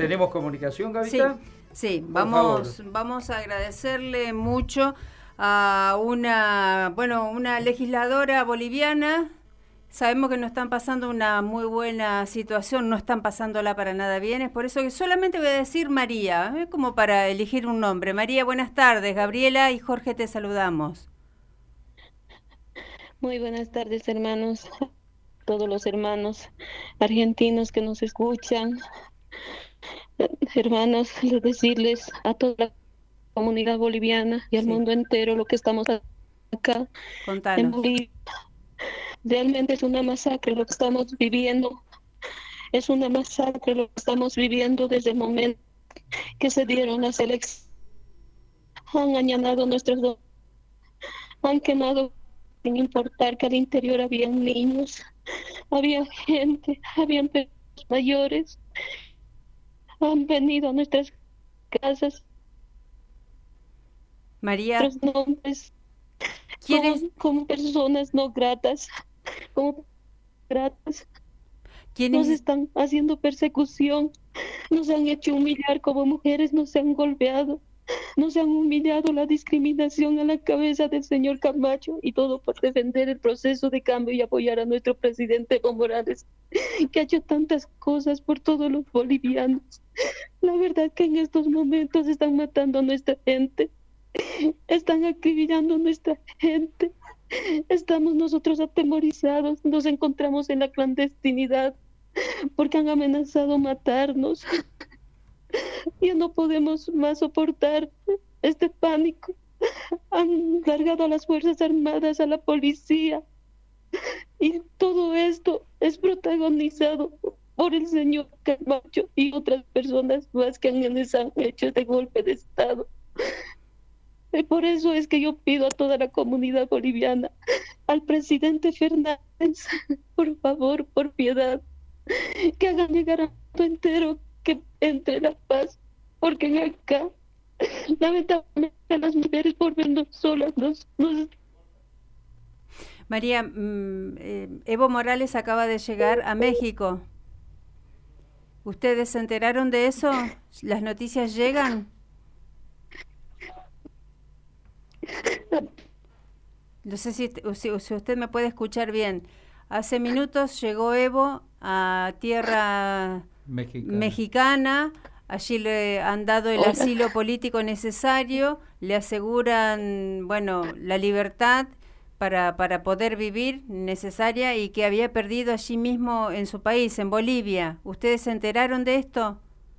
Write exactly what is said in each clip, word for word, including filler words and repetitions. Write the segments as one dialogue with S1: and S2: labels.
S1: ¿Tenemos comunicación,
S2: Sí,
S1: Gavita?
S2: sí. Vamos, vamos a agradecerle mucho a una, bueno, una legisladora boliviana. Sabemos que no están pasando una muy buena situación, no están pasándola para nada bien, es por eso que solamente voy a decir María, ¿eh? Como para elegir un nombre. María, buenas tardes. Gabriela y Jorge te saludamos.
S3: Muy buenas tardes, hermanos, todos los hermanos argentinos que nos escuchan. Hermanos, decirles a toda la comunidad boliviana y al
S2: Sí.
S3: mundo entero lo que estamos acá
S2: Contanos.
S3: en Bolivia. Realmente es una masacre lo que estamos viviendo. Es una masacre lo que estamos viviendo desde el momento que se dieron las elecciones. Han allanado nuestros dos, han quemado sin importar que al interior habían niños, había gente, habían personas mayores. Han venido a nuestras casas.
S2: María,
S3: Nuestros nombres
S2: ¿quiénes,
S3: como, como personas no gratas, como gratas. Nos
S2: quiénes,
S3: están haciendo persecución, nos han hecho humillar como mujeres, nos han golpeado, nos han humillado, la discriminación a la cabeza del señor Camacho, y todo por defender el proceso de cambio y apoyar a nuestro presidente Evo Morales, que ha hecho tantas cosas por todos los bolivianos. La verdad que en estos momentos están matando a nuestra gente, están acribillando a nuestra gente. Estamos nosotros atemorizados, nos encontramos en la clandestinidad porque han amenazado matarnos. Ya no podemos más soportar este pánico. Han largado a las Fuerzas Armadas, a la policía, y todo esto es protagonizado por el señor Camacho y otras personas más que han hecho este golpe de Estado. Y por eso es que yo pido a toda la comunidad boliviana, al presidente Fernández, por favor, por piedad, que hagan llegar al mundo entero que entre la paz, porque acá, lamentablemente, las mujeres por vernos solas nos, nos...
S2: María, mm, eh, Evo Morales acaba de llegar a México. ¿Ustedes se enteraron de eso? ¿Las noticias llegan? No sé si, si, si usted me puede escuchar bien. Hace minutos llegó Evo a tierra
S1: Mexicana.
S2: mexicana. Allí le han dado el asilo político necesario, le aseguran, bueno, la libertad para, para poder vivir necesaria, y que había perdido allí mismo en su país, en Bolivia. ¿Ustedes se enteraron de esto?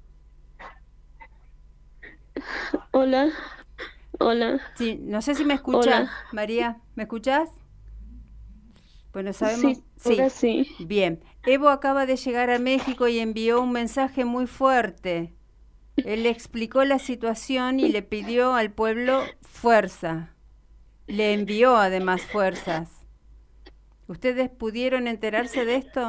S3: Hola, hola.
S2: Sí, no sé si me escuchas,
S3: Hola.
S2: María, ¿me escuchás? Bueno, sabemos.
S3: Sí, ahora sí.
S2: Bien. Evo acaba de llegar a México y envió un mensaje muy fuerte. Él le explicó la situación y le pidió al pueblo fuerza. Le envió además fuerzas. ¿Ustedes pudieron enterarse de esto?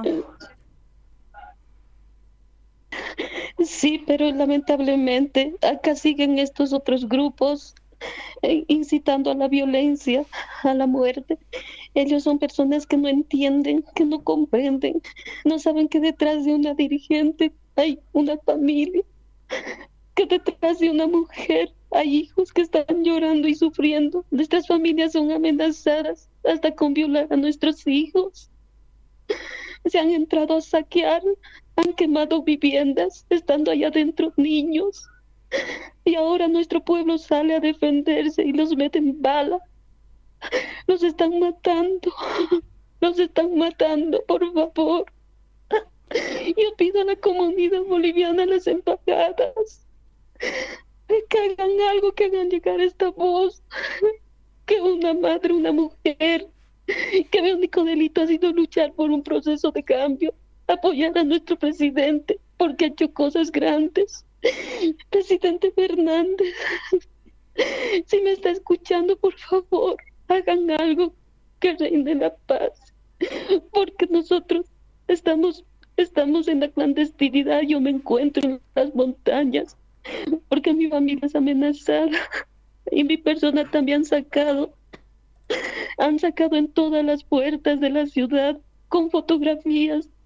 S3: Sí, pero lamentablemente acá siguen estos otros grupos eh, incitando a la violencia, a la muerte. Ellos son personas que no entienden, que no comprenden, no saben que detrás de una dirigente hay una familia, que detrás de una mujer hay hijos que están llorando y sufriendo. Nuestras familias son amenazadas hasta con violar a nuestros hijos. Se han entrado a saquear, han quemado viviendas, estando allá adentro niños. Y ahora nuestro pueblo sale a defenderse y los meten bala. Los están matando, los están matando, por favor. Yo pido a la comunidad boliviana, a las embajadas, que hagan algo, que hagan llegar esta voz, que una madre, una mujer, que mi único delito ha sido luchar por un proceso de cambio, apoyar a nuestro presidente, porque ha hecho cosas grandes. Presidente Fernández, si me está escuchando, por favor, hagan algo que reine la paz, porque nosotros estamos, estamos en la clandestinidad. Yo me encuentro en las montañas, porque mi familia es amenazada, y mi persona también han sacado, han sacado en todas las puertas de la ciudad, con fotografías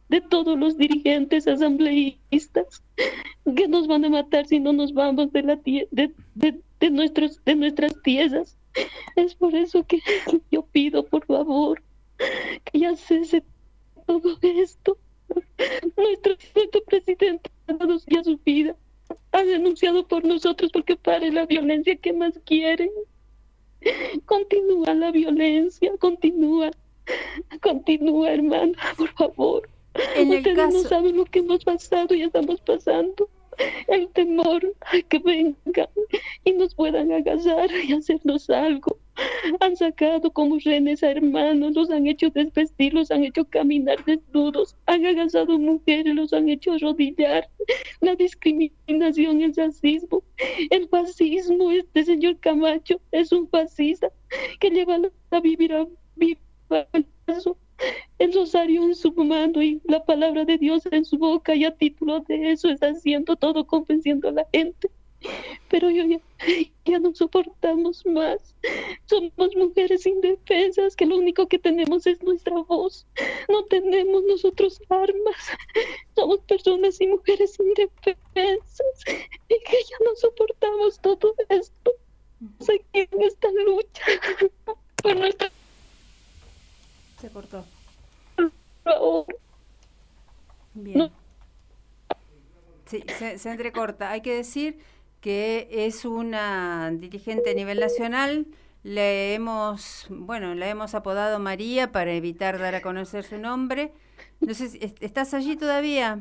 S3: de todos los dirigentes asambleístas que nos van a matar si no nos vamos de, la tie- de, de, de, nuestros, de nuestras tierras. Es por eso que yo pido, por favor, que ya cese todo esto. Nuestro, nuestro presidente ha dado ya su vida, ha denunciado por nosotros porque pare la violencia. ¿Qué más quieren? Continúa la violencia, continúa, continúa, hermana, por favor.
S2: En el
S3: Ustedes
S2: caso...
S3: no saben lo que hemos pasado y estamos pasando. El temor a que vengan y nos puedan agasar y hacernos algo. Han sacado como rehenes a hermanos, los han hecho desvestir, los han hecho caminar desnudos, han agasado mujeres, los han hecho arrodillar. La discriminación, el racismo, el fascismo. Este señor Camacho es un fascista que lleva a vivir a vivir el rosario en su mano y la palabra de Dios en su boca, y a título de eso está haciendo todo, convenciendo a la gente. Pero yo ya, ya no soportamos más. Somos mujeres indefensas que lo único que tenemos es nuestra voz. No tenemos nosotros armas. Somos personas y mujeres indefensas y que ya no soportamos todo esto. Seguir en esta lucha por nuestra...
S2: Se cortó.
S3: Por favor.
S2: Bien.
S3: No.
S2: Sí, se, se entrecorta. Hay que decir que es una dirigente a nivel nacional. Le hemos, bueno, la hemos apodado María para evitar dar a conocer su nombre. No sé si ¿estás allí todavía?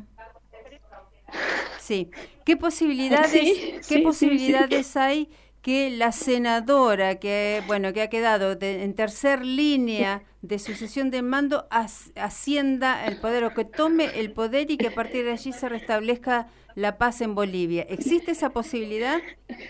S2: Sí. ¿Qué posibilidades,
S3: Sí,
S2: qué
S3: sí,
S2: posibilidades
S3: sí, sí.
S2: hay que la senadora que, bueno, que ha quedado de, en tercer línea de sucesión de mando as, ascienda el poder, o que tome el poder y que a partir de allí se restablezca la paz en Bolivia? ¿Existe esa posibilidad?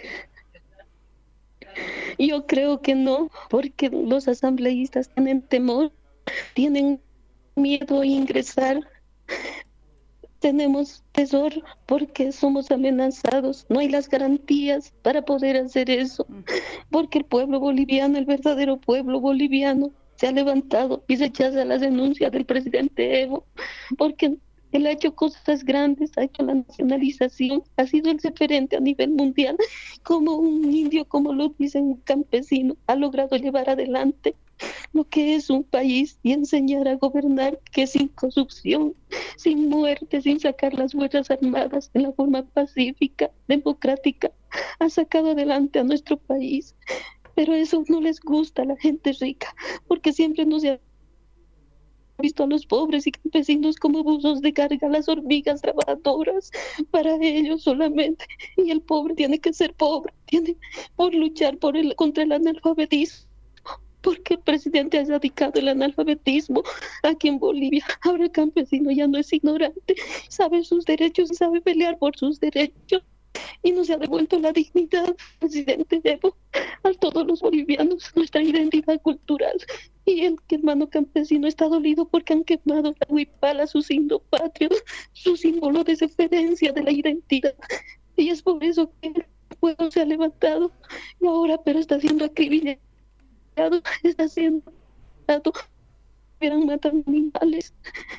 S3: Yo creo que no, porque los asambleístas tienen temor, tienen miedo a ingresar. Tenemos terror porque somos amenazados. No hay las garantías para poder hacer eso, porque el pueblo boliviano, el verdadero pueblo boliviano, se ha levantado y rechaza las denuncias del presidente Evo, porque él ha hecho cosas grandes, ha hecho la nacionalización, ha sido el referente a nivel mundial, como un indio, como lo dicen, un campesino, ha logrado llevar adelante lo que es un país y enseñar a gobernar, que sin corrupción, sin muerte, sin sacar las fuerzas armadas, en la forma pacífica, democrática, ha sacado adelante a nuestro país. Pero eso no les gusta a la gente rica, porque siempre nos ha visto a los pobres y campesinos como buzos de carga, las hormigas trabajadoras para ellos solamente, y el pobre tiene que ser pobre, tiene por luchar por el, contra el analfabetismo, porque el presidente ha erradicado el analfabetismo aquí en Bolivia. Ahora el campesino ya no es ignorante, sabe sus derechos y sabe pelear por sus derechos, y nos ha devuelto la dignidad, presidente Evo, a todos los bolivianos, nuestra identidad cultural. Y el hermano campesino está dolido porque han quemado la huipala, su signo patrio, su símbolo de referencia de la identidad. Y es por eso que el pueblo se ha levantado y ahora pero está siendo acribillado, está siendo matado, eran matando animales.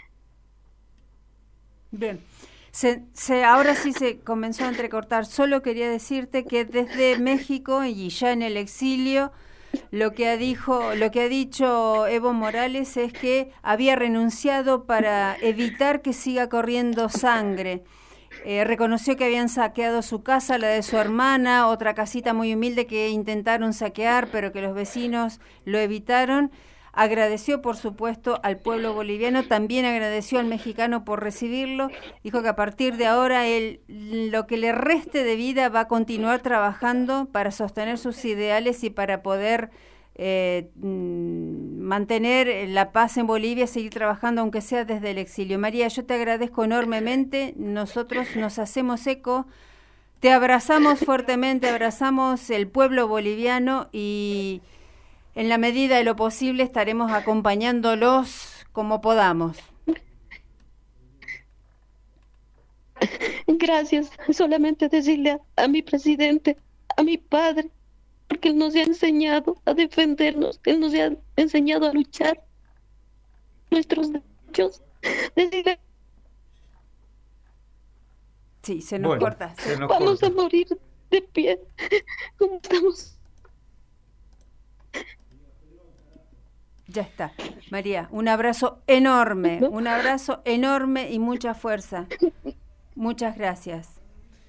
S2: Bien. Se, se, ahora sí se comenzó a entrecortar. Solo quería decirte que desde México y ya en el exilio, lo que ha dijo, lo que ha dicho Evo Morales es que había renunciado para evitar que siga corriendo sangre. Eh, reconoció que habían saqueado su casa, la de su hermana, otra casita muy humilde que intentaron saquear, pero que los vecinos lo evitaron. Agradeció, por supuesto, al pueblo boliviano, también agradeció al mexicano por recibirlo. Dijo que a partir de ahora él, lo que le reste de vida, va a continuar trabajando para sostener sus ideales y para poder eh, mantener la paz en Bolivia, seguir trabajando aunque sea desde el exilio. María, yo te agradezco enormemente. Nosotros nos hacemos eco, te abrazamos fuertemente, abrazamos el pueblo boliviano y en la medida de lo posible estaremos acompañándolos como podamos.
S3: Gracias. Solamente decirle a, a mi presidente, a mi padre, porque él nos ha enseñado a defendernos, él nos ha enseñado a luchar nuestros derechos. Decirle
S2: Sí, se nos
S1: bueno,
S2: corta.
S1: Se nos
S3: Vamos
S1: corta.
S3: a morir de pie. ¿Cómo estamos?
S2: Ya está. María, un abrazo enorme, un abrazo enorme y mucha fuerza. Muchas gracias.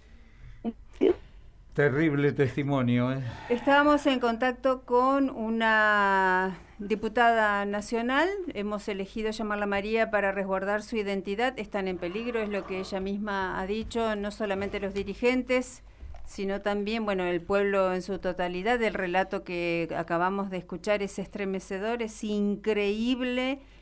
S1: Terrible testimonio, ¿eh?
S2: Estábamos en contacto con una diputada nacional. Hemos elegido llamarla María para resguardar su identidad. Están en peligro, es lo que ella misma ha dicho, no solamente los dirigentes, sino también, bueno, el pueblo en su totalidad. El relato que acabamos de escuchar es estremecedor, es increíble